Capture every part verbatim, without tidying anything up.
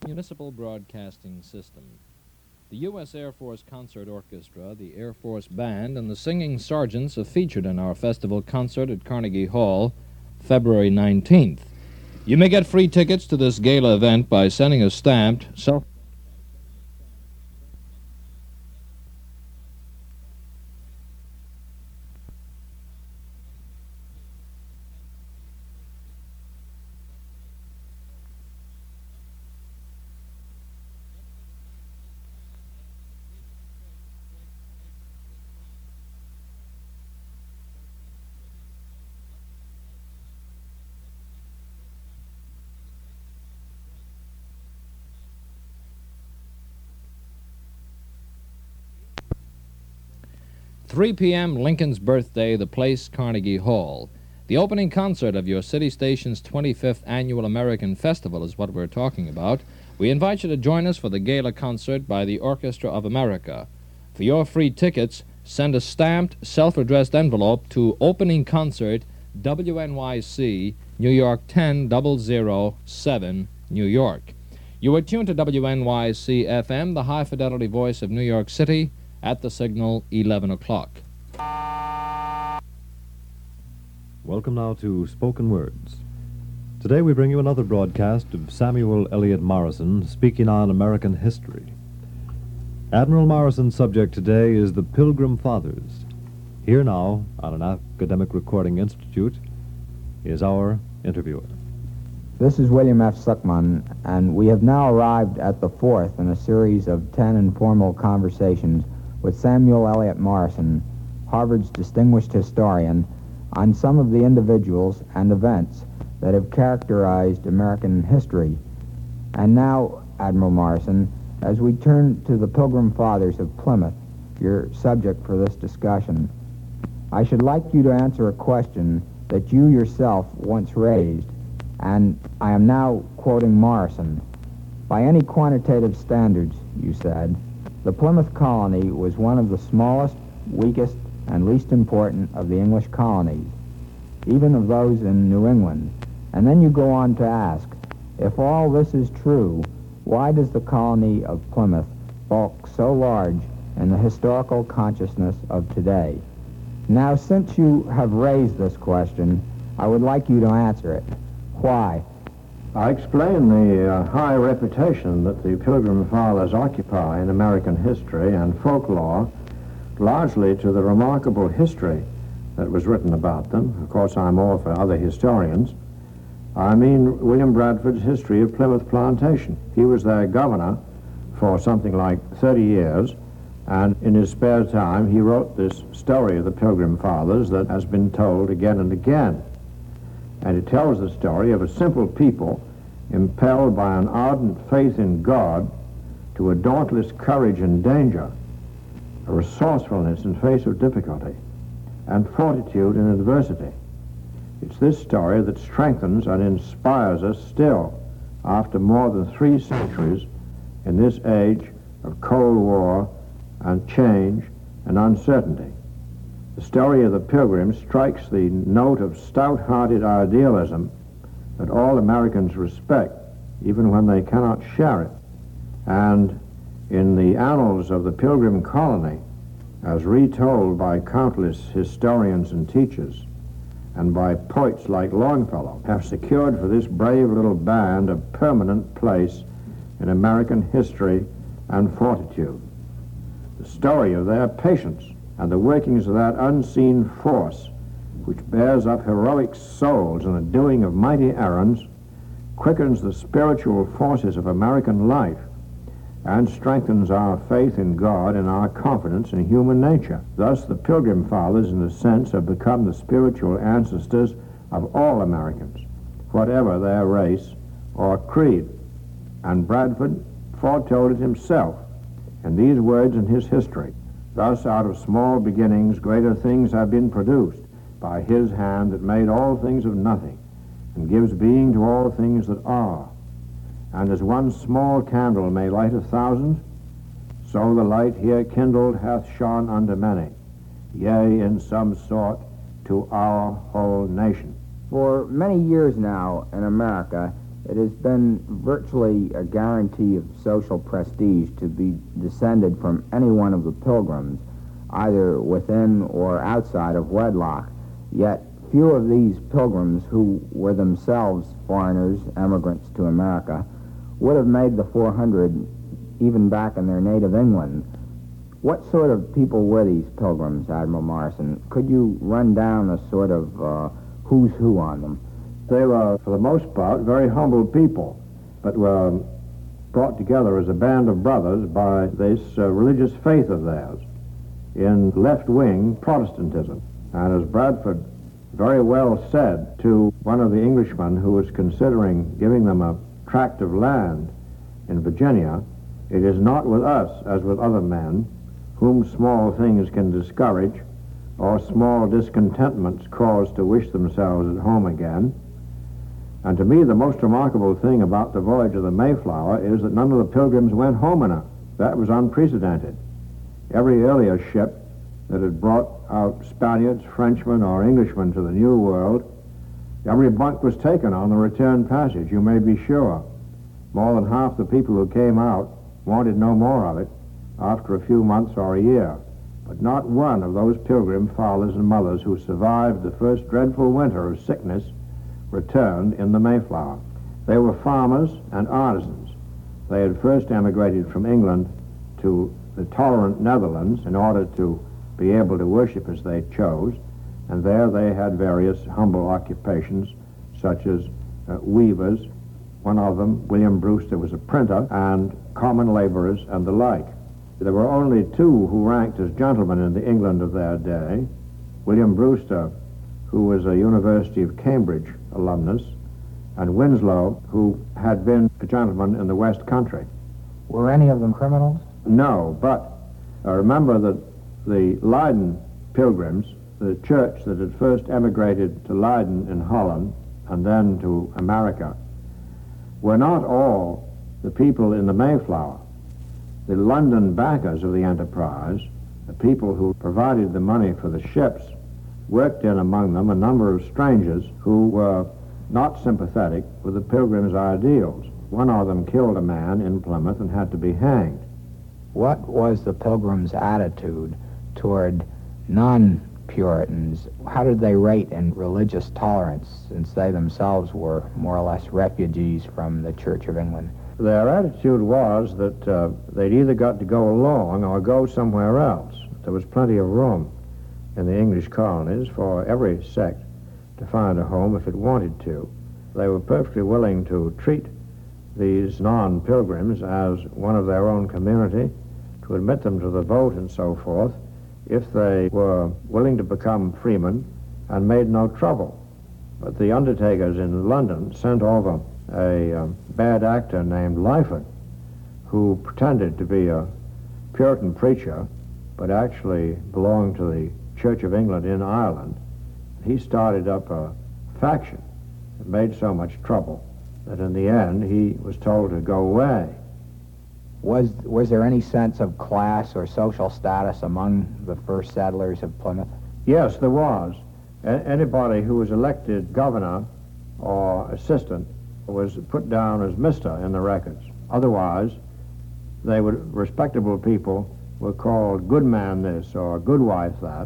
Municipal Broadcasting System. The U S Air Force Concert Orchestra, the Air Force Band, and the Singing Sergeants are featured in our festival concert at Carnegie Hall, February nineteenth. You may get free tickets to this gala event by sending a stamped, self three p.m. Lincoln's birthday, the place Carnegie Hall. The opening concert of your city station's twenty-fifth Annual American Festival is what we're talking about. We invite you to join us for the gala concert by the Orchestra of America. For your free tickets, send a stamped, self-addressed envelope to Opening Concert, W N Y C, New York ten thousand seven, New York. You are tuned to W N Y C F M, the high-fidelity voice of New York City, at the signal eleven o'clock. Welcome now to Spoken Words. Today we bring you another broadcast of Samuel Eliot Morison speaking on American history. Admiral Morison's subject today is the Pilgrim Fathers. Here now, on an Academic Recording Institute, is our interviewer. This is William F. Suckman, and we have now arrived at the fourth in a series of ten informal conversations with Samuel Eliot Morison, Harvard's distinguished historian, on some of the individuals and events that have characterized American history. And now, Admiral Morison, as we turn to the Pilgrim Fathers of Plymouth, your subject for this discussion, I should like you to answer a question that you yourself once raised, and I am now quoting Morison. By any quantitative standards, you said, the Plymouth colony was one of the smallest, weakest, and least important of the English colonies, even of those in New England. And then you go on to ask, if all this is true, why does the colony of Plymouth bulk so large in the historical consciousness of today? Now, since you have raised this question, I would like you to answer it. Why? I explain the uh, high reputation that the Pilgrim Fathers occupy in American history and folklore, largely to the remarkable history that was written about them. Of course, I'm all for other historians. I mean William Bradford's History of Plymouth Plantation. He was their governor for something like thirty years, and in his spare time he wrote this story of the Pilgrim Fathers that has been told again and again. And it tells the story of a simple people impelled by an ardent faith in God to a dauntless courage in danger, a resourcefulness in face of difficulty, and fortitude in adversity. It's this story that strengthens and inspires us still after more than three centuries in this age of Cold War and change and uncertainty. The story of the Pilgrims strikes the note of stout-hearted idealism that all Americans respect, even when they cannot share it. And in the annals of the Pilgrim colony, as retold by countless historians and teachers, and by poets like Longfellow, have secured for this brave little band a permanent place in American history and fortitude. The story of their patience and the workings of that unseen force which bears up heroic souls in the doing of mighty errands, quickens the spiritual forces of American life, and strengthens our faith in God and our confidence in human nature. Thus, the Pilgrim Fathers, in a sense, have become the spiritual ancestors of all Americans, whatever their race or creed. And Bradford foretold it himself in these words in his history. Thus, out of small beginnings, greater things have been produced by his hand that made all things of nothing, and gives being to all things that are. And as one small candle may light a thousand, so the light here kindled hath shone unto many, yea, in some sort, to our whole nation. For many years now in America, It has been virtually a guarantee of social prestige to be descended from any one of the Pilgrims, either within or outside of wedlock. Yet few of these Pilgrims, who were themselves foreigners, emigrants to America, would have made the four hundred even back in their native England. What sort of people were these Pilgrims, Admiral Morrison? Could you run down a sort of uh, who's who on them? They were, for the most part, very humble people, but were brought together as a band of brothers by this uh, religious faith of theirs in left-wing Protestantism. And as Bradford very well said to one of the Englishmen who was considering giving them a tract of land in Virginia, "It is not with us as with other men, whom small things can discourage, or small discontentments cause to wish themselves at home again." And to me, the most remarkable thing about the voyage of the Mayflower is that none of the Pilgrims went home in her. That was unprecedented. Every earlier ship that had brought out Spaniards, Frenchmen, or Englishmen to the New World, every bunk was taken on the return passage, you may be sure. More than half the people who came out wanted no more of it after a few months or a year. But not one of those Pilgrim fathers and mothers who survived the first dreadful winter of sickness returned in the Mayflower. They were farmers and artisans. They had first emigrated from England to the tolerant Netherlands in order to be able to worship as they chose, and there they had various humble occupations, such as uh, weavers. One of them, William Brewster, was a printer, and common laborers and the like. There were only two who ranked as gentlemen in the England of their day: William Brewster, who was a University of Cambridge alumnus, and Winslow, who had been a gentleman in the West Country. Were any of them criminals? No, but uh, remember that the Leiden Pilgrims, the church that had first emigrated to Leiden in Holland and then to America, were not all the people in the Mayflower. The London backers of the enterprise, the people who provided the money for the ships, worked in among them a number of strangers who were not sympathetic with the Pilgrims' ideals. One of them killed a man in Plymouth and had to be hanged. What was the Pilgrims' attitude toward non-Puritans? How did they rate in religious tolerance, since they themselves were more or less refugees from the Church of England? Their attitude was that uh, they'd either got to go along or go somewhere else. There was plenty of room in the English colonies for every sect to find a home if it wanted to. They were perfectly willing to treat these non-Pilgrims as one of their own community, to admit them to the vote and so forth, if they were willing to become freemen and made no trouble. But the undertakers in London sent over a um, bad actor named Lyford, who pretended to be a Puritan preacher, but actually belonged to the Church of England in Ireland. He started up a faction that made so much trouble that in the end he was told to go away. Was, was there any sense of class or social status among the first settlers of Plymouth? Yes, there was. A- anybody who was elected governor or assistant was put down as Mister in the records. Otherwise, they would, respectable people were called good man this or good wife that,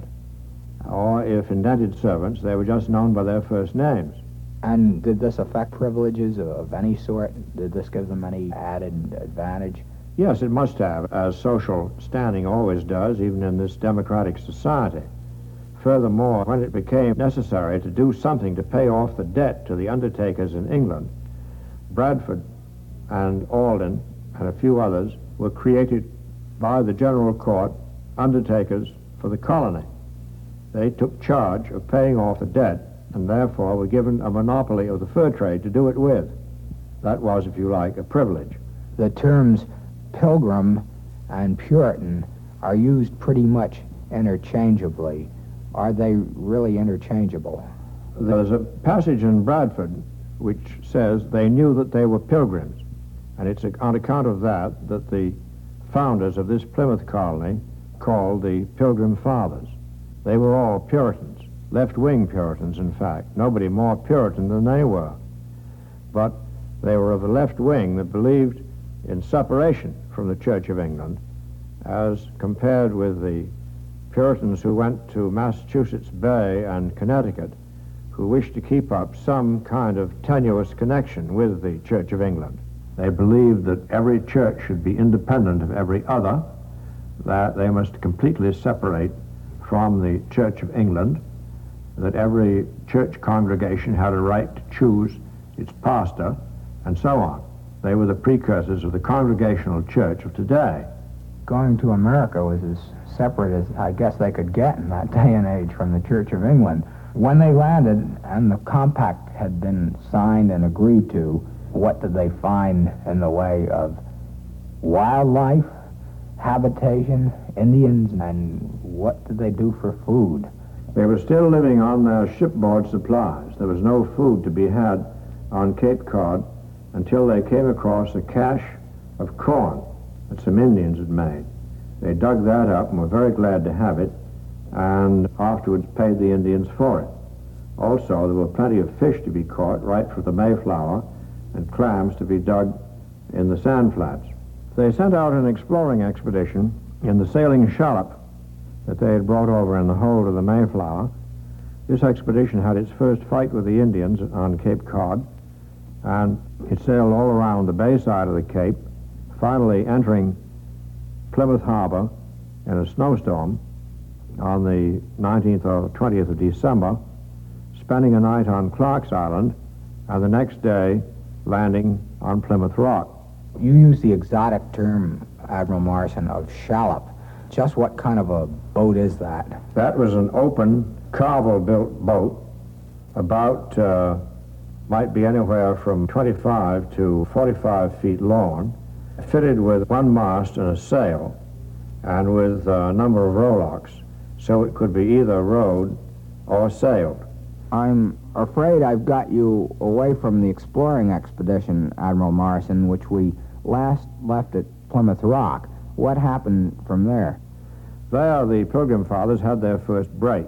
or if indented servants, they were just known by their first names. And did this affect privileges of, of any sort? Did this give them any added advantage? Yes, it must have, as social standing always does, even in this democratic society. Furthermore, when it became necessary to do something to pay off the debt to the undertakers in England, Bradford and Alden and a few others were created by the General Court undertakers for the colony. They took charge of paying off the debt and therefore were given a monopoly of the fur trade to do it with. That was, if you like, a privilege. The terms Pilgrim and Puritan are used pretty much interchangeably. Are they really interchangeable? There's a passage in Bradford which says they knew that they were Pilgrims, and it's on account of that that the founders of this Plymouth colony called the Pilgrim Fathers. They were all Puritans, left-wing Puritans, in fact. Nobody more Puritan than they were. But They were of the left wing that believed in separation from the Church of England, as compared with the Puritans who went to Massachusetts Bay and Connecticut, who wished to keep up some kind of tenuous connection with the Church of England. They believed that every church should be independent of every other, that they must completely separate from the Church of England, that every church congregation had a right to choose its pastor, and so on. They were the precursors of the Congregational Church of today. Going to America was as separate as I guess they could get in that day and age from the Church of England. When they landed and the compact had been signed and agreed to, what did they find in the way of wildlife, habitation, Indians, and what did they do for food? They were still living on their shipboard supplies. There was no food to be had on Cape Cod until they came across a cache of corn that some Indians had made. They dug that up and were very glad to have it, and afterwards paid the Indians for it. Also, there were plenty of fish to be caught right from the Mayflower, and clams to be dug in the sand flats. They sent out an exploring expedition in the sailing shallop that they had brought over in the hold of the Mayflower. This expedition had its first fight with the Indians on Cape Cod, and it sailed all around the bay side of the Cape, finally entering Plymouth Harbor in a snowstorm on the nineteenth or twentieth of December, spending a night on Clark's Island, and the next day landing on Plymouth Rock. You use the exotic term, Admiral Morrison, of shallop. Just what kind of a boat is that? That was an open, Carvel-built boat, about, uh, might be anywhere from twenty-five to forty-five feet long, fitted with one mast and a sail, and with a number of rowlocks, so it could be either rowed or sailed. I'm afraid I've got you away from the exploring expedition, Admiral Morrison, which we last left at Plymouth Rock. What happened from there? There, the Pilgrim Fathers had their first break.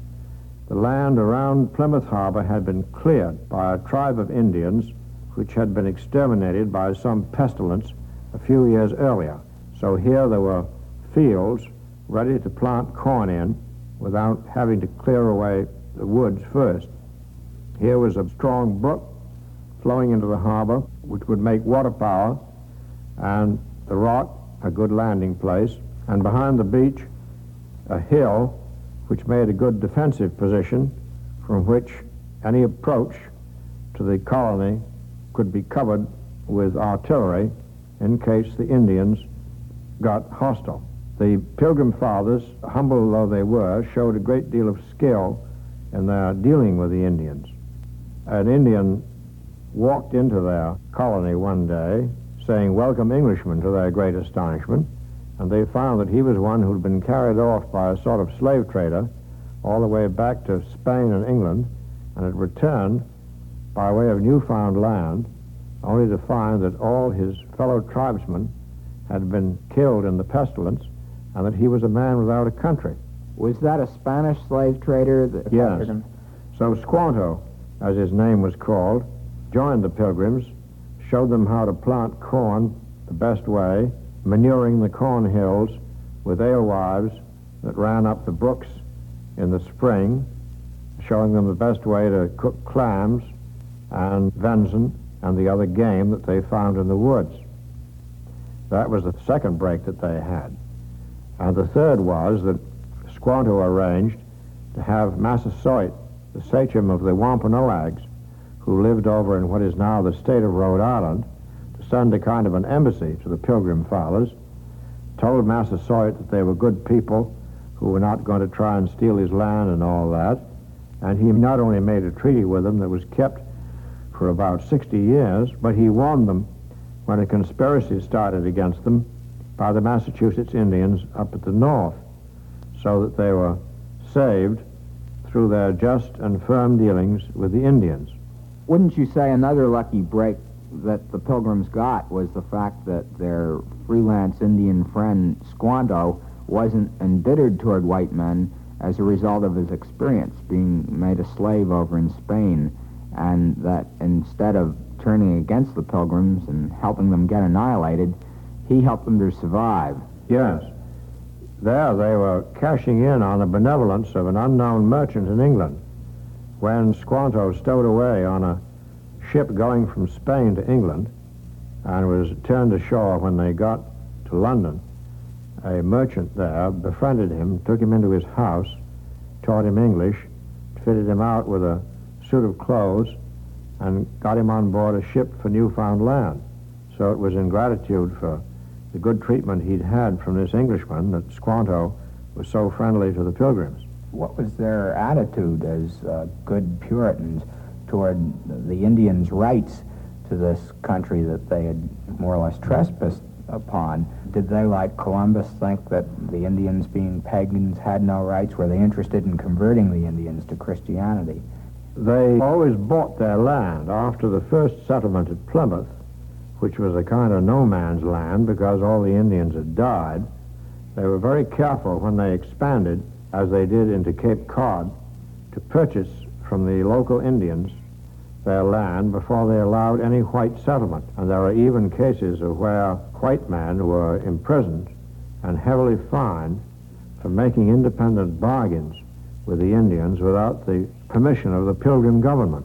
The land around Plymouth Harbor had been cleared by a tribe of Indians which had been exterminated by some pestilence a few years earlier. So here there were fields ready to plant corn in without having to clear away the woods first. Here was a strong brook flowing into the harbor, which would make water power, and the rock a good landing place, and behind the beach a hill which made a good defensive position from which any approach to the colony could be covered with artillery in case the Indians got hostile. The Pilgrim Fathers, humble though they were, showed a great deal of skill in their dealing with the Indians. An Indian walked into their colony one day saying, "Welcome, Englishmen," to their great astonishment, and they found that he was one who'd been carried off by a sort of slave trader all the way back to Spain and England, and had returned by way of Newfound land, only to find that all his fellow tribesmen had been killed in the pestilence, and that he was a man without a country. Was that a Spanish slave trader that Yes. captured him? So Squanto, as his name was called, joined the Pilgrims, showed them how to plant corn the best way, manuring the corn hills with alewives that ran up the brooks in the spring, showing them the best way to cook clams and venison and the other game that they found in the woods. That was the second break that they had. And the third was that Squanto arranged to have Massasoit, the sachem of the Wampanoags, who lived over in what is now the state of Rhode Island, to send a kind of an embassy to the Pilgrim Fathers, told Massasoit that they were good people who were not going to try and steal his land and all that, and he not only made a treaty with them that was kept for about sixty years, but he warned them when a conspiracy started against them by the Massachusetts Indians up at the north, so that they were saved through their just and firm dealings with the Indians. Wouldn't you say another lucky break that the Pilgrims got was the fact that their freelance Indian friend Squanto wasn't embittered toward white men as a result of his experience being made a slave over in Spain, and that instead of turning against the Pilgrims and helping them get annihilated, he helped them to survive. Yes. There they were cashing in on the benevolence of an unknown merchant in England. When Squanto stowed away on a ship going from Spain to England and was turned ashore when they got to London, a merchant there befriended him, took him into his house, taught him English, fitted him out with a suit of clothes, and got him on board a ship for Newfoundland. So it was in gratitude for the good treatment he'd had from this Englishman that Squanto was so friendly to the Pilgrims. What was their attitude as uh, good Puritans toward the Indians' rights to this country that they had more or less trespassed upon? Did they, like Columbus, think that the Indians, being pagans, had no rights? Were they interested in converting the Indians to Christianity? They always bought their land after the first settlement at Plymouth, which was a kind of no man's land because all the Indians had died. They were very careful when they expanded, as they did into Cape Cod, to purchase from the local Indians their land before they allowed any white settlement. And there are even cases of where white men were imprisoned and heavily fined for making independent bargains with the Indians without the permission of the Pilgrim government.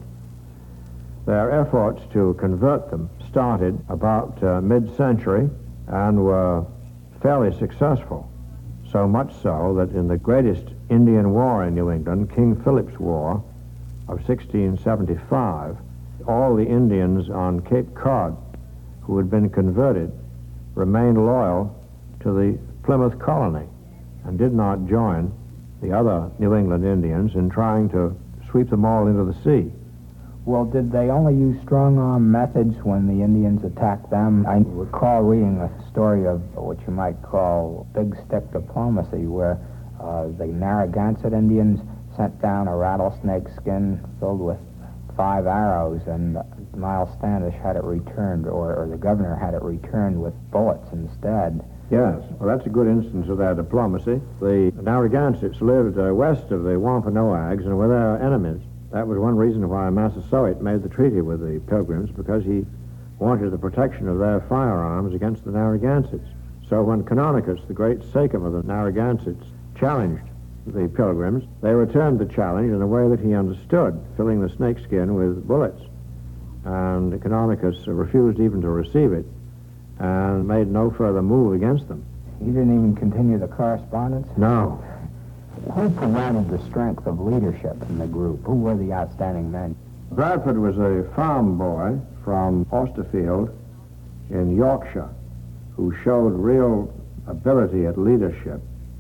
Their efforts to convert them started about uh, mid-century and were fairly successful, so much so that in the greatest Indian war in New England, King Philip's War of sixteen seventy-five, all the Indians on Cape Cod who had been converted remained loyal to the Plymouth colony and did not join the other New England Indians in trying to sweep them all into the sea. Well, did they only use strong-arm methods when the Indians attacked them? I recall reading a story of what you might call big stick diplomacy, where uh, the Narragansett Indians sent down a rattlesnake skin filled with five arrows, and Miles Standish had it returned, or, or the governor had it returned with bullets instead. Yes, well, that's a good instance of their diplomacy. The Narragansetts lived uh, west of the Wampanoags and were their enemies. That was one reason why Massasoit made the treaty with the Pilgrims, because he wanted the protection of their firearms against the Narragansetts. So when Canonicus, the great sachem of the Narragansetts, challenged the Pilgrims, they returned the challenge in a way that he understood, filling the snakeskin with bullets. And Canonicus refused even to receive it and made no further move against them. He didn't even continue the correspondence? No. Who provided the strength of leadership in the group? Who were the outstanding men? Bradford was a farm boy from Austerfield in Yorkshire who showed real ability at leadership.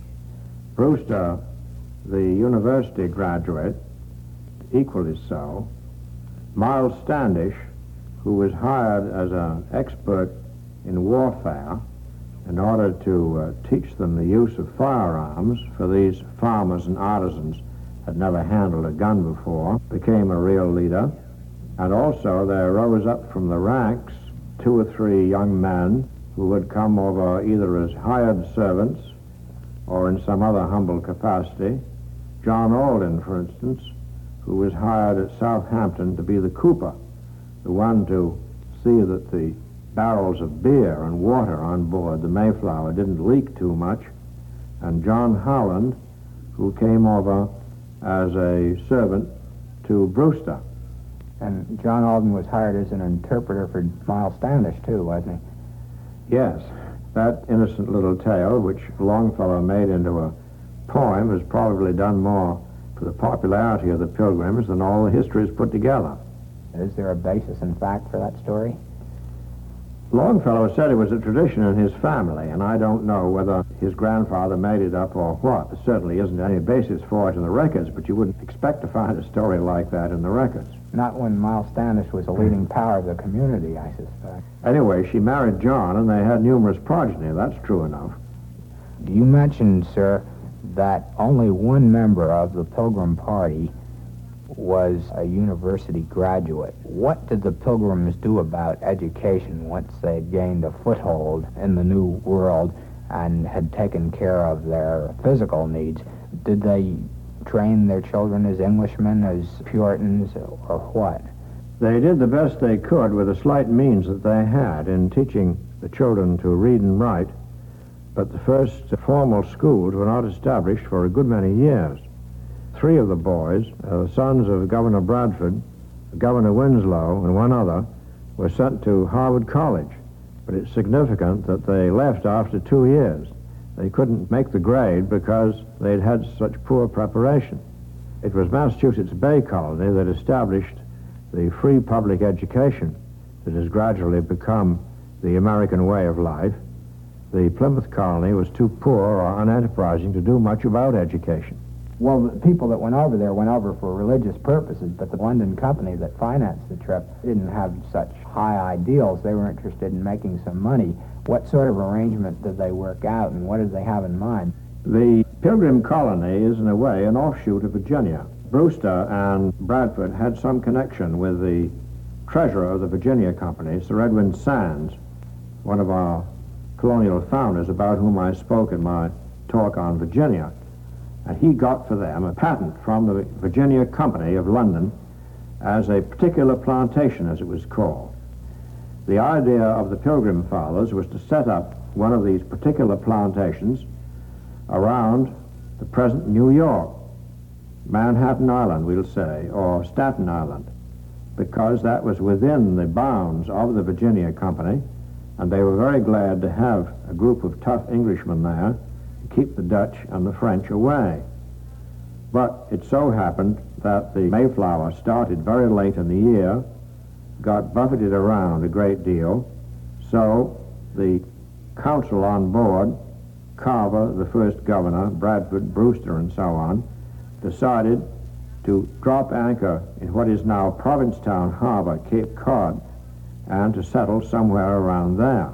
Brewster, the university graduate, equally so. Miles Standish, who was hired as an expert in warfare in order to uh, teach them the use of firearms, for these farmers and artisans had never handled a gun before, became a real leader. And also there rose up from the ranks two or three young men who had come over either as hired servants or in some other humble capacity. John Alden, for instance, who was hired at Southampton to be the cooper, the one to see that the barrels of beer and water on board the Mayflower didn't leak too much, and John Howland, who came over as a servant to Brewster. And John Alden was hired as an interpreter for Miles Standish, too, wasn't he? Yes. That innocent little tale, which Longfellow made into a poem, has probably done more for the popularity of the Pilgrims than all the histories put together. Is there a basis in fact for that story? Longfellow said it was a tradition in his family, and I don't know whether his grandfather made it up or what. There certainly isn't any basis for it in the records, but you wouldn't expect to find a story like that in the records. Not when Miles Standish was a leading power of the community, I suspect. Anyway, she married John, and they had numerous progeny. That's true enough. You mentioned, sir, that only one member of the Pilgrim Party was a university graduate. What did the Pilgrims do about education once they had gained a foothold in the New World and had taken care of their physical needs? Did they train their children as Englishmen, as Puritans, or what? They did the best they could with the slight means that they had in teaching the children to read and write, but the first formal schools were not established for a good many years. Three of the boys, uh, the sons of Governor Bradford, Governor Winslow, and one other, were sent to Harvard College, but it's significant that they left after two years. They couldn't make the grade because they'd had such poor preparation. It was Massachusetts Bay Colony that established the free public education that has gradually become the American way of life. The Plymouth Colony was too poor or unenterprising to do much about education. Well, the people that went over there went over for religious purposes, but the London company that financed the trip didn't have such high ideals. They were interested in making some money. What sort of arrangement did they work out, and what did they have in mind? The Pilgrim Colony is, in a way, an offshoot of Virginia. Brewster and Bradford had some connection with the treasurer of the Virginia Company, Sir Edwin Sands, one of our colonial founders about whom I spoke in my talk on Virginia. And he got for them a patent from the Virginia Company of London as a particular plantation, as it was called. The idea of the Pilgrim Fathers was to set up one of these particular plantations around the present New York, Manhattan Island, we'll say, or Staten Island, because that was within the bounds of the Virginia Company, and they were very glad to have a group of tough Englishmen there to keep the Dutch and the French away. But it so happened that the Mayflower started very late in the year, got buffeted around a great deal, so the council on board, Carver, the first governor, Bradford, Brewster, and so on, decided to drop anchor in what is now Provincetown Harbor, Cape Cod, and to settle somewhere around there.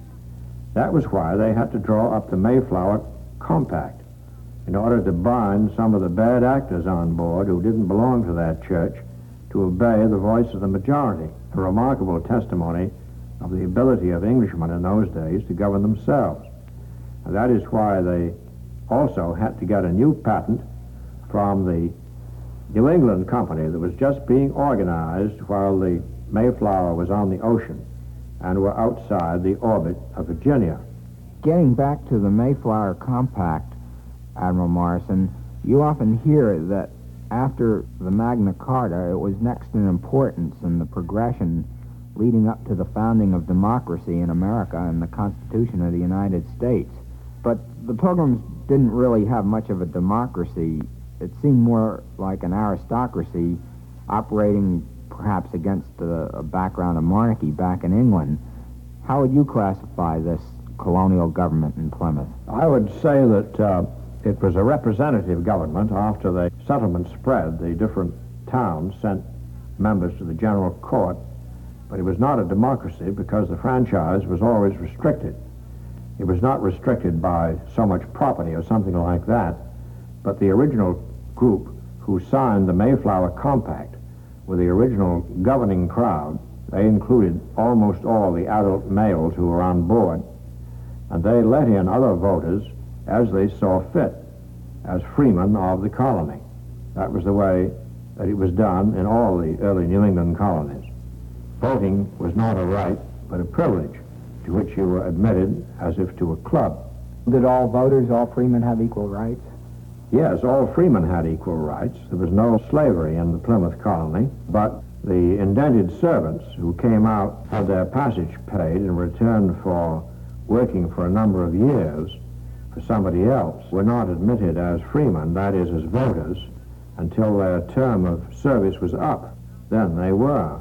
That was why they had to draw up the Mayflower Compact in order to bind some of the bad actors on board who didn't belong to that church to obey the voice of the majority, a remarkable testimony of the ability of Englishmen in those days to govern themselves. And that is why they also had to get a new patent from the New England Company that was just being organized while the Mayflower was on the ocean and were outside the orbit of Virginia. Getting back to the Mayflower Compact, Admiral Morrison, you often hear that after the Magna Carta, it was next in importance in the progression leading up to the founding of democracy in America and the Constitution of the United States. But the Pilgrims didn't really have much of a democracy. It seemed more like an aristocracy operating perhaps against a, a background of monarchy back in England. How would you classify this colonial government in Plymouth? I would say that uh, it was a representative government. After the settlement spread, the different towns sent members to the general court, but it was not a democracy because the franchise was always restricted. It was not restricted by so much property or something like that, but the original group who signed the Mayflower Compact with the original governing crowd, they included almost all the adult males who were on board, and they let in other voters as they saw fit, as freemen of the colony. That was the way that it was done in all the early New England colonies. Voting was not a right, but a privilege, to which you were admitted as if to a club. Did all voters, all freemen, have equal rights? Yes, all freemen had equal rights. There was no slavery in the Plymouth colony, but the indented servants who came out had their passage paid in return for working for a number of years for somebody else were not admitted as freemen, that is, as voters, until their term of service was up. Then they were.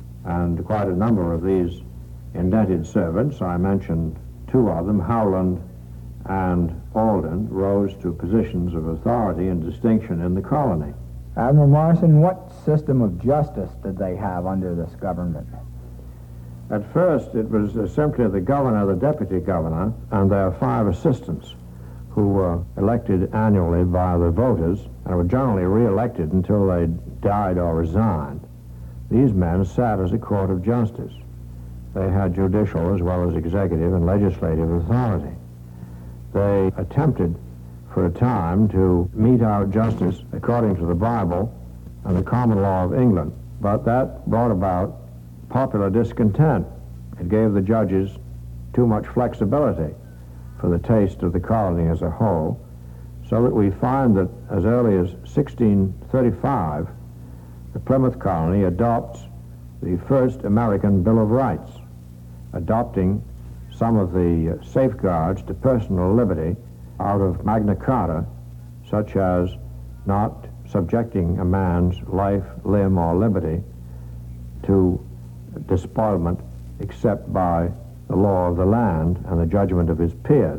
And quite a number of these indented servants, I mentioned two of them, Howland and Alden, rose to positions of authority and distinction in the colony. Admiral Morrison, what system of justice did they have under this government? At first, it was uh, simply the governor, the deputy governor, and their five assistants, who were elected annually by the voters and were generally re-elected until they died or resigned. These men sat as a court of justice. They had judicial as well as executive and legislative authority. They attempted for a time to mete out justice according to the Bible and the common law of England. But that brought about popular discontent. It gave the judges too much flexibility for the taste of the colony as a whole, so that we find that as early as sixteen thirty-five, the Plymouth colony adopts the first American Bill of Rights, adopting some of the safeguards to personal liberty out of Magna Carta, such as not subjecting a man's life, limb, or liberty to despoilment except by the law of the land and the judgment of his peers,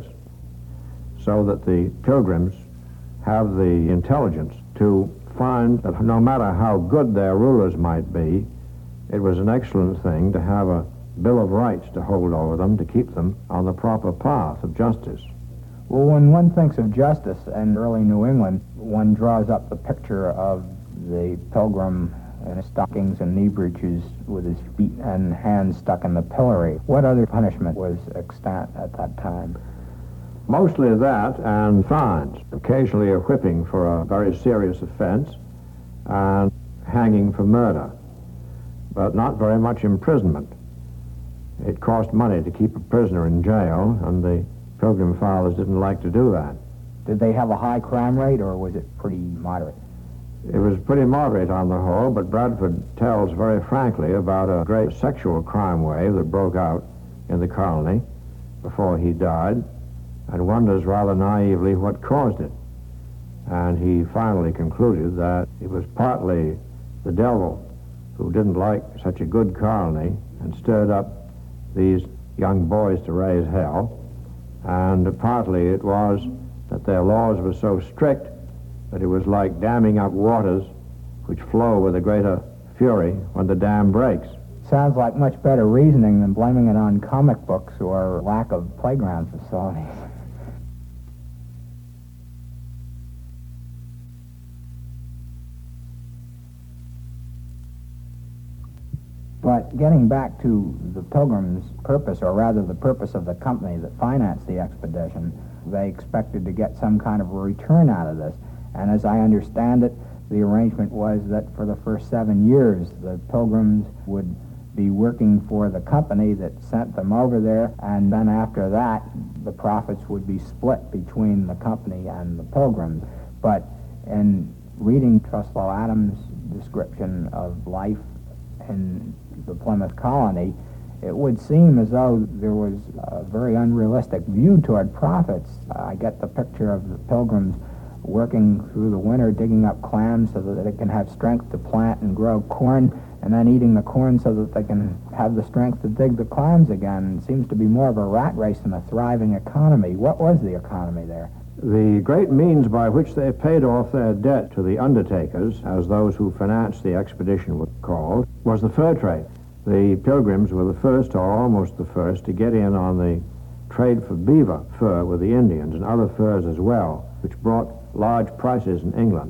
so that the Pilgrims have the intelligence to find that no matter how good their rulers might be, it was an excellent thing to have a Bill of Rights to hold over them, to keep them on the proper path of justice. Well, when one thinks of justice in early New England, one draws up the picture of the pilgrim in his stockings and knee breeches with his feet and hands stuck in the pillory. What other punishment was extant at that time? Mostly that and fines, occasionally a whipping for a very serious offense, and hanging for murder, but not very much imprisonment. It cost money to keep a prisoner in jail, and the Pilgrim Fathers didn't like to do that. Did they have a high crime rate, or was it pretty moderate? It was pretty moderate on the whole, but Bradford tells very frankly about a great sexual crime wave that broke out in the colony before he died, and wonders rather naively what caused it. And he finally concluded that it was partly the devil who didn't like such a good colony and stirred up these young boys to raise hell, and partly it was that their laws were so strict that it was like damming up waters which flow with a greater fury when the dam breaks. Sounds like much better reasoning than blaming it on comic books or lack of playground facilities. But getting back to the Pilgrims' purpose, or rather the purpose of the company that financed the expedition, they expected to get some kind of a return out of this. And as I understand it, the arrangement was that for the first seven years, the Pilgrims would be working for the company that sent them over there, and then after that, the profits would be split between the company and the Pilgrims. But in reading Truslow Adams' description of life in the Plymouth colony, it would seem as though there was a very unrealistic view toward profits. I get the picture of the Pilgrims working through the winter, digging up clams so that they can have strength to plant and grow corn, and then eating the corn so that they can have the strength to dig the clams again. It seems to be more of a rat race than a thriving economy. What was the economy there? The great means by which they paid off their debt to the undertakers, as those who financed the expedition were called, was the fur trade. The Pilgrims were the first, or almost the first, to get in on the trade for beaver fur with the Indians, and other furs as well, which brought large prices in England.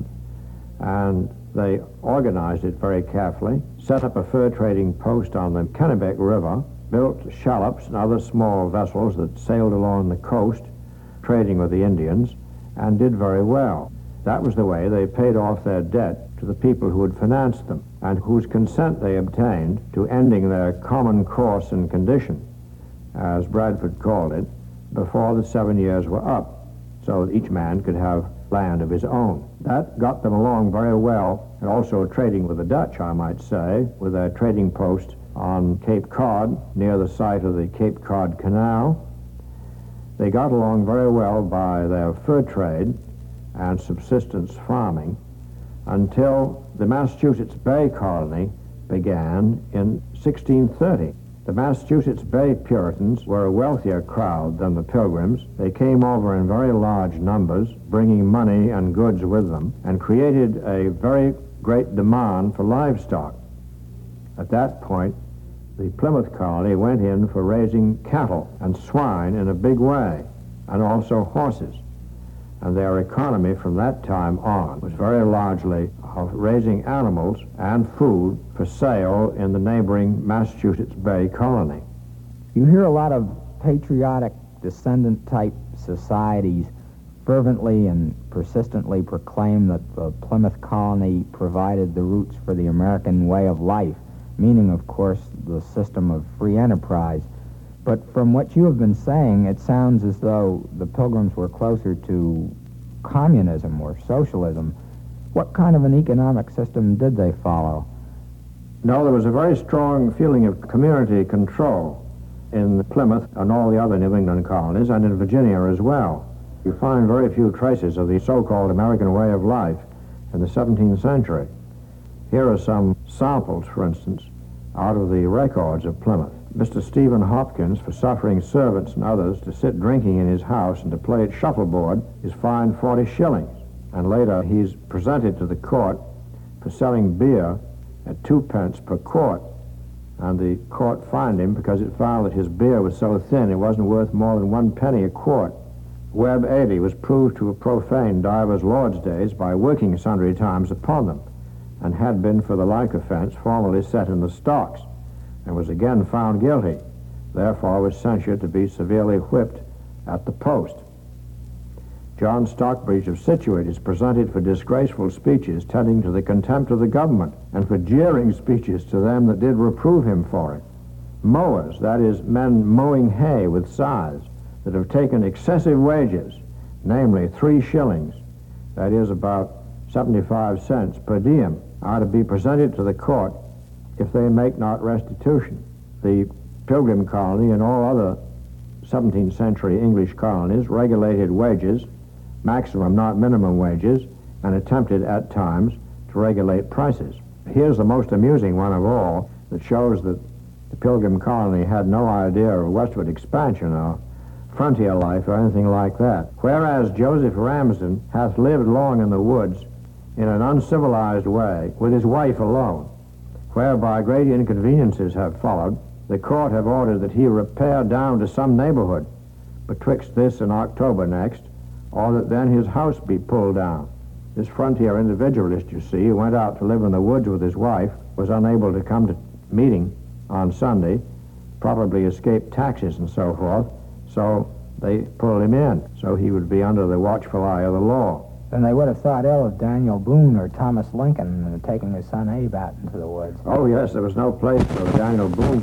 And they organized it very carefully, set up a fur trading post on the Kennebec River, built shallops and other small vessels that sailed along the coast, trading with the Indians, and did very well. That was the way they paid off their debt to the people who had financed them, and whose consent they obtained to ending their common course and condition, as Bradford called it, before the seven years were up, so that each man could have land of his own. That got them along very well, and also trading with the Dutch, I might say, with their trading post on Cape Cod, near the site of the Cape Cod Canal. They got along very well by their fur trade and subsistence farming until the Massachusetts Bay Colony began in sixteen thirty. The Massachusetts Bay Puritans were a wealthier crowd than the Pilgrims. They came over in very large numbers, bringing money and goods with them, and created a very great demand for livestock. At that point, the Plymouth colony went in for raising cattle and swine in a big way, and also horses. And their economy from that time on was very largely of raising animals and food for sale in the neighboring Massachusetts Bay Colony. You hear a lot of patriotic descendant-type societies fervently and persistently proclaim that the Plymouth colony provided the roots for the American way of life, meaning, of course, the system of free enterprise. But from what you have been saying, it sounds as though the Pilgrims were closer to communism or socialism. What kind of an economic system did they follow? No, there was a very strong feeling of community control in Plymouth and all the other New England colonies, and in Virginia as well. You find very few traces of the so-called American way of life in the seventeenth century. Here are some samples, for instance, out of the records of Plymouth. Mister Stephen Hopkins, for suffering servants and others to sit drinking in his house and to play at shuffleboard, is fined forty shillings. And later he's presented to the court for selling beer at two pence per quart. And the court fined him because it found that his beer was so thin it wasn't worth more than one penny a quart. Webb eighty was proved to have profaned divers lords' days by working sundry times upon them, and had been for the like offense formerly set in the stocks, and was again found guilty, therefore was censured to be severely whipped at the post. John Stockbridge of Scituate is presented for disgraceful speeches tending to the contempt of the government, and for jeering speeches to them that did reprove him for it. Mowers, that is, men mowing hay with scythes, that have taken excessive wages, namely three shillings, that is about seventy-five cents per diem, are to be presented to the court if they make not restitution. The Pilgrim colony and all other seventeenth century English colonies regulated wages, maximum, not minimum wages, and attempted at times to regulate prices. Here's the most amusing one of all that shows that the Pilgrim colony had no idea of westward expansion or frontier life or anything like that. Whereas Joseph Ramsden hath lived long in the woods in an uncivilized way with his wife alone, whereby great inconveniences have followed, the court have ordered that he repair down to some neighborhood betwixt this and October next, or that then his house be pulled down. This frontier individualist, you see, who went out to live in the woods with his wife, was unable to come to meeting on Sunday, probably escaped taxes and so forth, so they pulled him in, so he would be under the watchful eye of the law. Then they would have thought ill of Daniel Boone or Thomas Lincoln uh, taking his son Abe out into the woods. Oh, yes, there was no place for the Daniel Boone.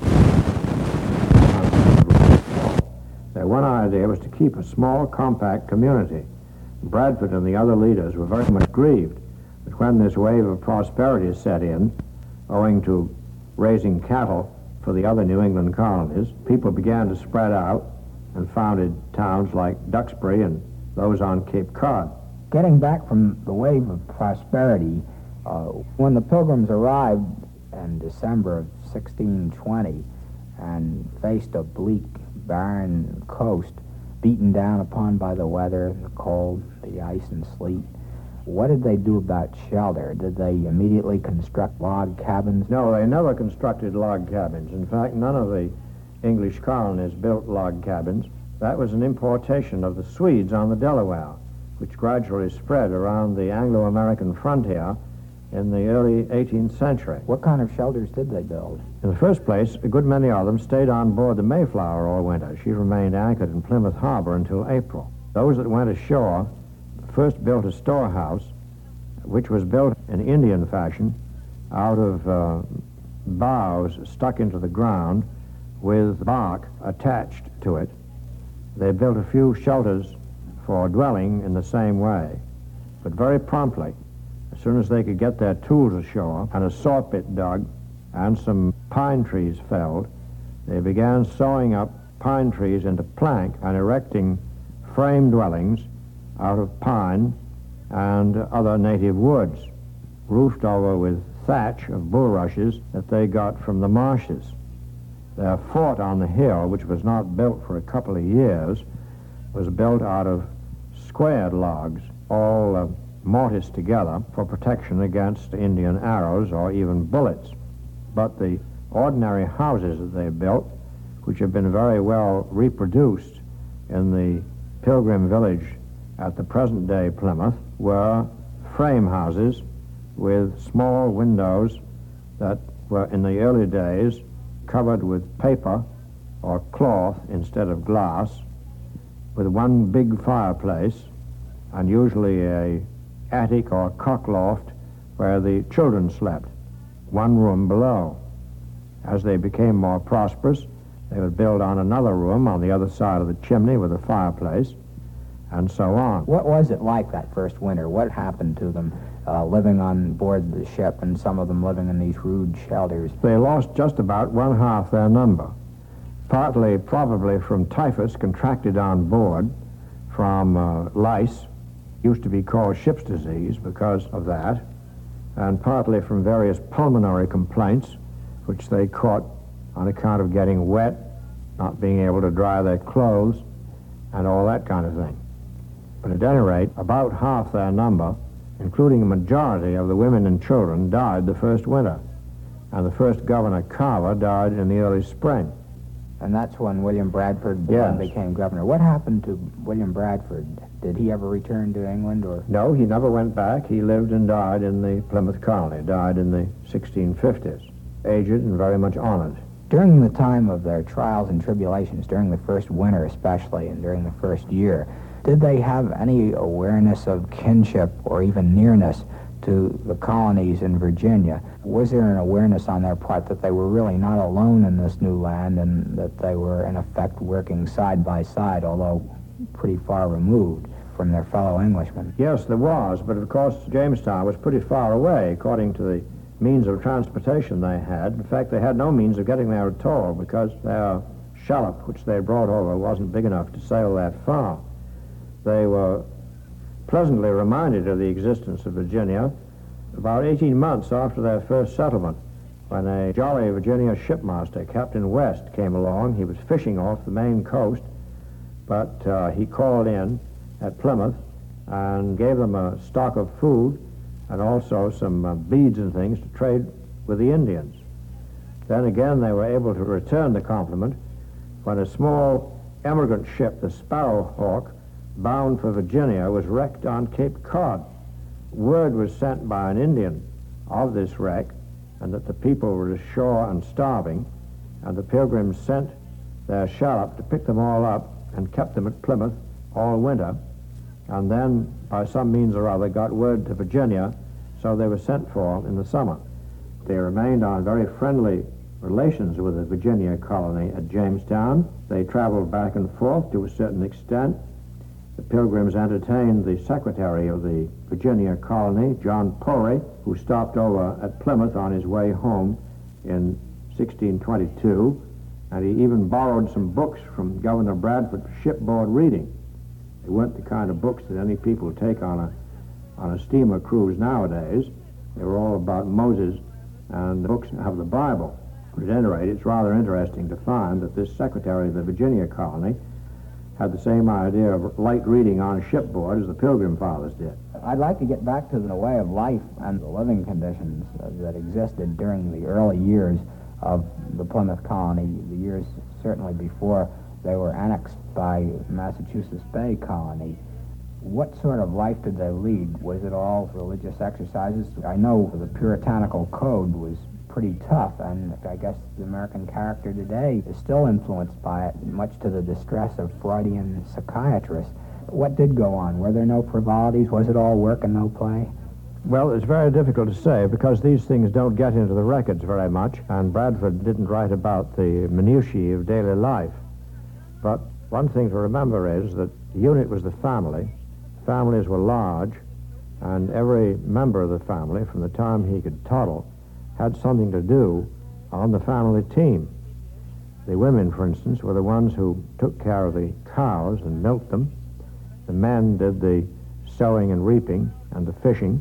Their one idea was to keep a small, compact community. Bradford and the other leaders were very much grieved that when this wave of prosperity set in, owing to raising cattle for the other New England colonies, people began to spread out and founded towns like Duxbury and those on Cape Cod. Getting back from the wave of prosperity, uh, when the Pilgrims arrived in December of sixteen twenty and faced a bleak, barren coast, beaten down upon by the weather, the cold, the ice and sleet, what did they do about shelter? Did they immediately construct log cabins? No, they never constructed log cabins. In fact, none of the English colonies built log cabins. That was an importation of the Swedes on the Delaware, which gradually spread around the Anglo-American frontier in the early eighteenth century. What kind of shelters did they build? In the first place, a good many of them stayed on board the Mayflower all winter. She remained anchored in Plymouth Harbor until April. Those that went ashore first built a storehouse, which was built in Indian fashion out of uh, boughs stuck into the ground with bark attached to it. They built a few shelters for dwelling in the same way, but very promptly, as soon as they could get their tools ashore and a saw pit dug and some pine trees felled, they began sawing up pine trees into plank and erecting frame dwellings out of pine and other native woods, roofed over with thatch of bulrushes that they got from the marshes. Their fort on the hill, which was not built for a couple of years, was built out of squared logs, all uh, mortised together for protection against Indian arrows or even bullets. But the ordinary houses that they built, which have been very well reproduced in the Pilgrim village at the present-day Plymouth, were frame houses with small windows that were in the early days covered with paper or cloth instead of glass, with one big fireplace and usually a attic or cock loft where the children slept, one room below. As they became more prosperous, they would build on another room on the other side of the chimney with a fireplace, and so on. What was it like that first winter? What happened to them uh, living on board the ship, and some of them living in these rude shelters? They lost just about one half their number, partly probably from typhus contracted on board, from uh, lice, used to be called ship's disease because of that, and partly from various pulmonary complaints, which they caught on account of getting wet, not being able to dry their clothes, and all that kind of thing. But at any rate, about half their number, including a majority of the women and children, died the first winter, and the first Governor Carver died in the early spring. And that's when William Bradford Yes. became governor. What happened to William Bradford? Did he ever return to England, or? No, he never went back. He lived and died in the Plymouth colony, died in the sixteen fifties, aged and very much honored. During the time of their trials and tribulations, during the first winter especially, and during the first year, did they have any awareness of kinship or even nearness to the colonies in Virginia? Was there an awareness on their part that they were really not alone in this new land, and that they were in effect working side by side, although pretty far removed from their fellow Englishmen? Yes, there was, but of course Jamestown was pretty far away according to the means of transportation they had. In fact, they had no means of getting there at all because their shallop, which they brought over, wasn't big enough to sail that far. They were pleasantly reminded of the existence of Virginia about eighteen months after their first settlement, when a jolly Virginia shipmaster, Captain West, came along. He was fishing off the Maine coast, but uh, he called in at Plymouth and gave them a stock of food and also some uh, beads and things to trade with the Indians. Then again they were able to return the compliment when a small emigrant ship, the Sparrowhawk, bound for Virginia, was wrecked on Cape Cod. Word was sent by an Indian of this wreck, and that the people were ashore and starving, and the Pilgrims sent their shallop to pick them all up and kept them at Plymouth all winter, and then by some means or other got word to Virginia, so they were sent for in the summer. They remained on very friendly relations with the Virginia colony at Jamestown. They traveled back and forth to a certain extent. The Pilgrims entertained the secretary of the Virginia colony, John Porey, who stopped over at Plymouth on his way home in sixteen twenty-two, and he even borrowed some books from Governor Bradford for shipboard reading. They weren't the kind of books that any people take on a, on a steamer cruise nowadays. They were all about Moses, and the books have the Bible. But at any rate, it's rather interesting to find that this secretary of the Virginia colony had the same idea of light reading on shipboard as the Pilgrim Fathers did. I'd like to get back to the way of life and the living conditions uh, that existed during the early years of the Plymouth colony, the years certainly before they were annexed by Massachusetts Bay colony. What sort of life did they lead? Was it all religious exercises? I know the puritanical code was pretty tough, and I guess the American character today is still influenced by it, much to the distress of Freudian psychiatrists. What did go on? Were there no frivolities? Was it all work and no play? Well, it's very difficult to say because these things don't get into the records very much, and Bradford didn't write about the minutiae of daily life. But one thing to remember is that the unit was the family. Families were large, and every member of the family, from the time he could toddle, had something to do on the family team. The women, for instance, were the ones who took care of the cows and milked them. The men did the sowing and reaping and the fishing,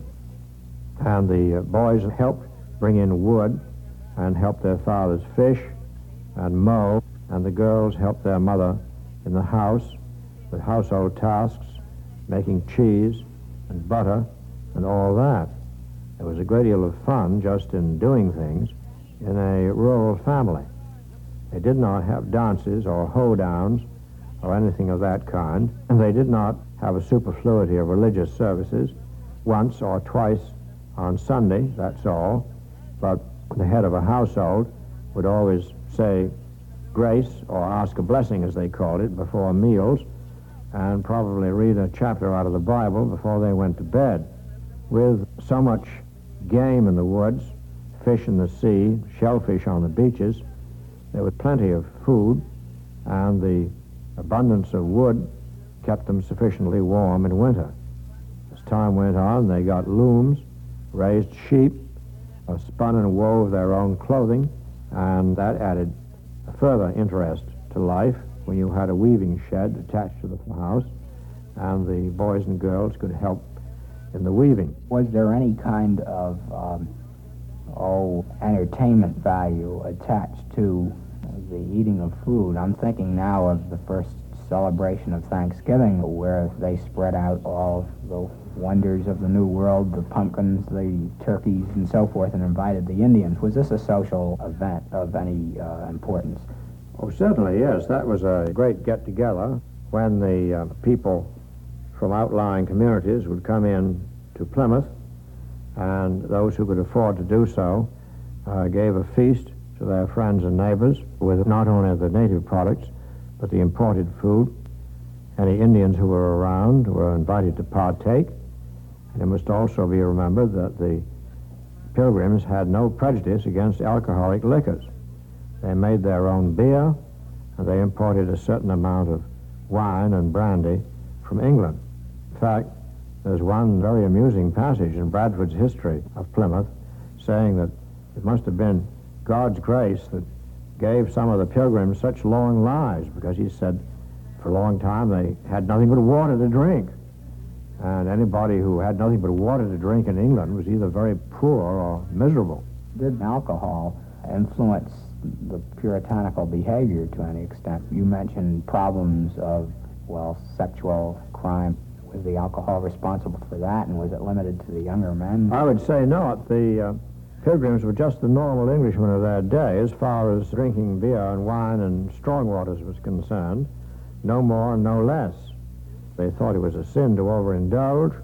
and the uh, boys helped bring in wood and helped their fathers fish and mow, and the girls helped their mother in the house with household tasks, making cheese and butter and all that. There was a great deal of fun just in doing things in a rural family. They did not have dances or hoedowns or anything of that kind, and they did not have a superfluity of religious services, once or twice on Sunday, that's all. But the head of a household would always say grace or ask a blessing, as they called it, before meals, and probably read a chapter out of the Bible before they went to bed. With so much game in the woods, fish in the sea, shellfish on the beaches, there was plenty of food, and the abundance of wood kept them sufficiently warm in winter. As time went on, they got looms, raised sheep, uh, spun and wove their own clothing, and that added a further interest to life when you had a weaving shed attached to the house, and the boys and girls could help in the weaving. Was there any kind of, um, oh, entertainment value attached to the eating of food? I'm thinking now of the first celebration of Thanksgiving, where they spread out all the wonders of the New World, the pumpkins, the turkeys, and so forth, and invited the Indians. Was this a social event of any uh, importance? Oh, certainly, yes. That was a great get-together when the uh, people from outlying communities would come in to Plymouth, and those who could afford to do so uh, gave a feast to their friends and neighbors with not only the native products, but the imported food. Any Indians who were around were invited to partake. And it must also be remembered that the Pilgrims had no prejudice against alcoholic liquors. They made their own beer, and they imported a certain amount of wine and brandy from England. In fact, there's one very amusing passage in Bradford's history of Plymouth saying that it must have been God's grace that gave some of the Pilgrims such long lives, because he said for a long time they had nothing but water to drink. And anybody who had nothing but water to drink in England was either very poor or miserable. Did alcohol influence the puritanical behavior to any extent? You mentioned problems of, well, sexual crime. Was the alcohol responsible for that, and was it limited to the younger men? I would say not. The uh, Pilgrims were just the normal Englishmen of their day as far as drinking beer and wine and strong waters was concerned. No more, no less. They thought it was a sin to overindulge,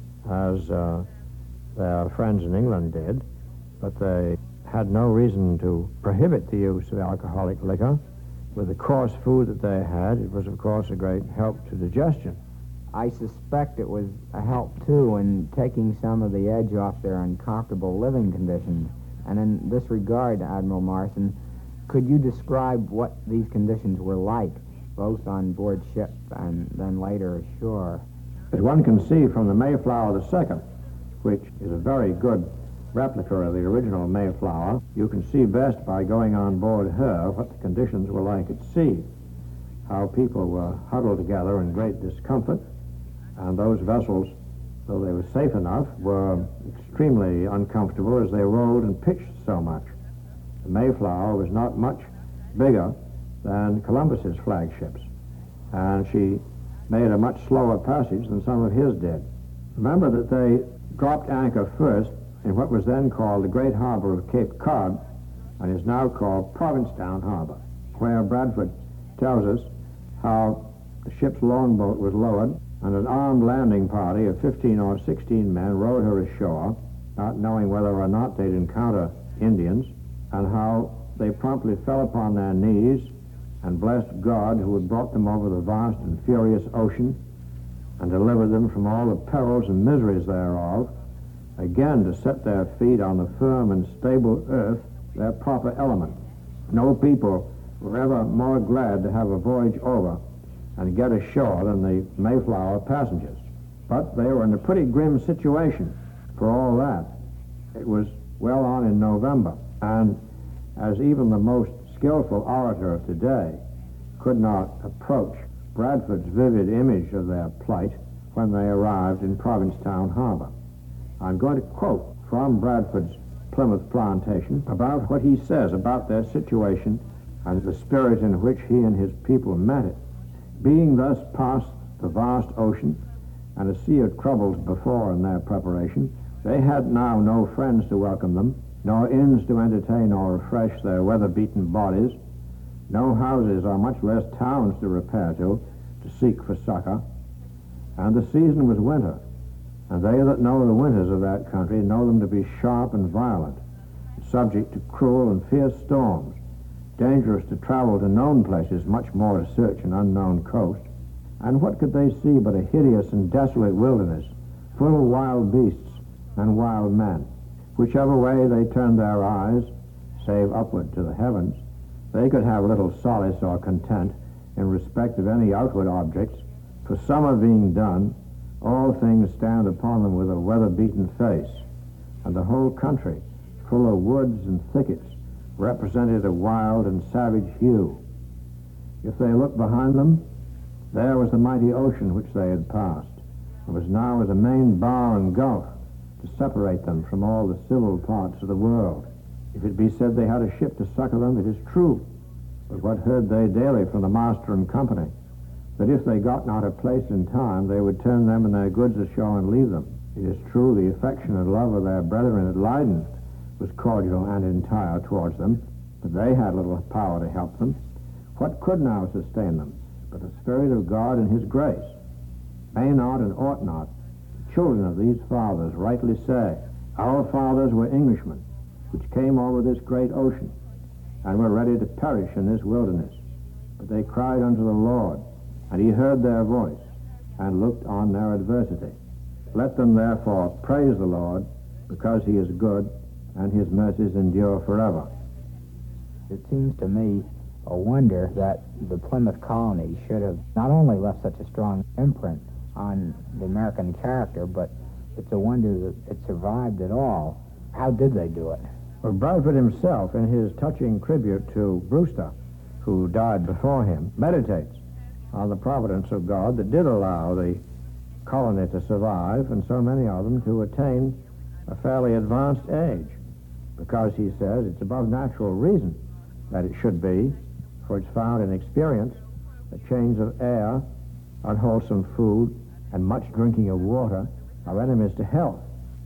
as uh, their friends in England did, but they had no reason to prohibit the use of alcoholic liquor. With the coarse food that they had, it was, of course, a great help to digestion. I suspect it was a help, too, in taking some of the edge off their uncomfortable living conditions. And in this regard, Admiral Morrison, could you describe what these conditions were like, both on board ship and then later ashore? As one can see from the Mayflower the Second, which is a very good replica of the original Mayflower, you can see best by going on board her what the conditions were like at sea, how people were huddled together in great discomfort, and those vessels, though they were safe enough, were extremely uncomfortable as they rolled and pitched so much. The Mayflower was not much bigger than Columbus's flagships, and she made a much slower passage than some of his did. Remember that they dropped anchor first in what was then called the Great Harbor of Cape Cod, and is now called Provincetown Harbor, where Bradford tells us how the ship's longboat was lowered, and an armed landing party of fifteen or sixteen men rowed her ashore, not knowing whether or not they'd encounter Indians, and how they promptly fell upon their knees and blessed God who had brought them over the vast and furious ocean and delivered them from all the perils and miseries thereof, again to set their feet on the firm and stable earth, their proper element. No people were ever more glad to have a voyage over and get ashore than the Mayflower passengers. But they were in a pretty grim situation for all that. It was well on in November, and as even the most skillful orator of today could not approach Bradford's vivid image of their plight when they arrived in Provincetown Harbor. I'm going to quote from Bradford's Plymouth plantation about what he says about their situation and the spirit in which he and his people met it. Being thus past the vast ocean and a sea of troubles before in their preparation, they had now no friends to welcome them, nor inns to entertain or refresh their weather-beaten bodies, no houses or much less towns to repair to, to seek for succor. And the season was winter, and they that know the winters of that country know them to be sharp and violent, subject to cruel and fierce storms, dangerous to travel to known places, much more to search an unknown coast. And what could they see but a hideous and desolate wilderness, full of wild beasts and wild men? Whichever way they turned their eyes, save upward to the heavens, they could have little solace or content in respect of any outward objects, for summer being done, all things stand upon them with a weather-beaten face, and the whole country, full of woods and thickets, represented a wild and savage hue. If they looked behind them, there was the mighty ocean which they had passed. It was now as a main bar and gulf to separate them from all the civil parts of the world. If it be said they had a ship to succor them, it is true. But what heard they daily from the master and company? That if they got not a place in time, they would turn them and their goods ashore and leave them. It is true the affection and love of their brethren at Leyden was cordial and entire towards them, but they had little power to help them. What could now sustain them but the Spirit of God and His grace? May not and ought not the children of these fathers rightly say, our fathers were Englishmen, which came over this great ocean, and were ready to perish in this wilderness. But they cried unto the Lord, and He heard their voice, and looked on their adversity. Let them therefore praise the Lord, because He is good, and His mercies endure forever. It seems to me a wonder that the Plymouth colony should have not only left such a strong imprint on the American character, but it's a wonder that it survived at all. How did they do it? Well, Bradford himself, in his touching tribute to Brewster, who died before him, meditates on the providence of God that did allow the colony to survive, and so many of them to attain a fairly advanced age, because he says it's above natural reason that it should be, for it's found in experience that change of air, unwholesome food, and much drinking of water are enemies to health.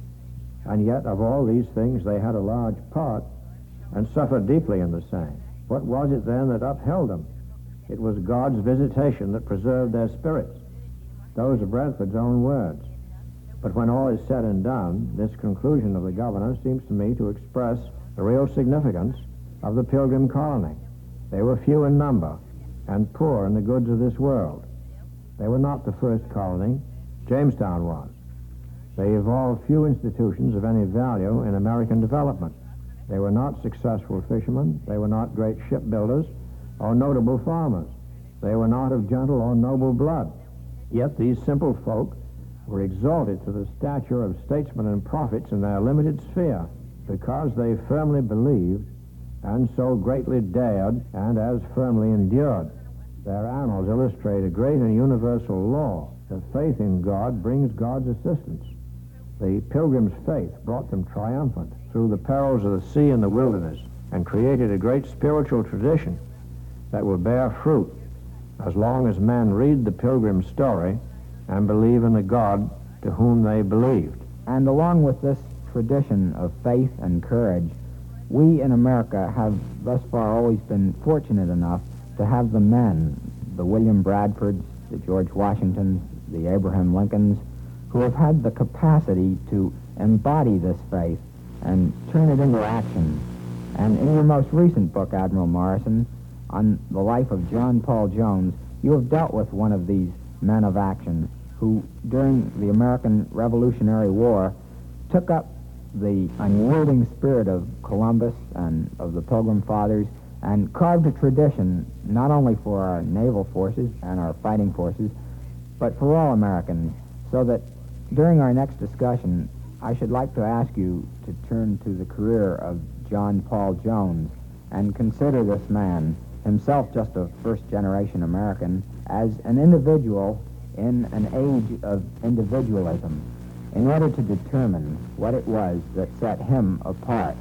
And yet, of all these things, they had a large part and suffered deeply in the same. What was it then that upheld them? It was God's visitation that preserved their spirits. Those are Bradford's own words. But when all is said and done, this conclusion of the governor seems to me to express the real significance of the Pilgrim colony. They were few in number and poor in the goods of this world. They were not the first colony. Jamestown was. They evolved few institutions of any value in American development. They were not successful fishermen. They were not great shipbuilders or notable farmers. They were not of gentle or noble blood. Yet these simple folk were exalted to the stature of statesmen and prophets in their limited sphere, because they firmly believed and so greatly dared and as firmly endured. Their annals illustrate a great and universal law, that faith in God brings God's assistance. The Pilgrims' faith brought them triumphant through the perils of the sea and the wilderness, and created a great spiritual tradition that will bear fruit as long as men read the Pilgrim story and believe in the God to whom they believed. And along with this tradition of faith and courage, we in America have thus far always been fortunate enough to have the men, the William Bradfords, the George Washingtons, the Abraham Lincolns, who have had the capacity to embody this faith and turn it into action. And in your most recent book, Admiral Morrison, on the life of John Paul Jones, you have dealt with one of these men of action who, during the American Revolutionary War, took up the unyielding spirit of Columbus and of the Pilgrim Fathers and carved a tradition not only for our naval forces and our fighting forces, but for all Americans, so that during our next discussion, I should like to ask you to turn to the career of John Paul Jones and consider this man, himself just a first-generation American, as an individual in an age of individualism, in order to determine what it was that set him apart.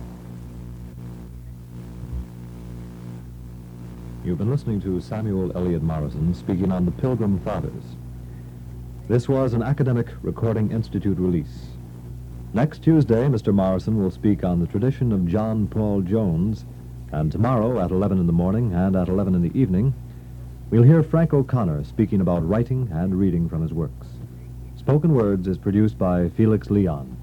You've been listening to Samuel Eliot Morrison speaking on the Pilgrim Fathers. This was an Academic Recording Institute release. Next Tuesday, Mister Morrison will speak on the tradition of John Paul Jones, and tomorrow at eleven in the morning and at eleven in the evening, we'll hear Frank O'Connor speaking about writing and reading from his works. Spoken Words is produced by Felix Leon.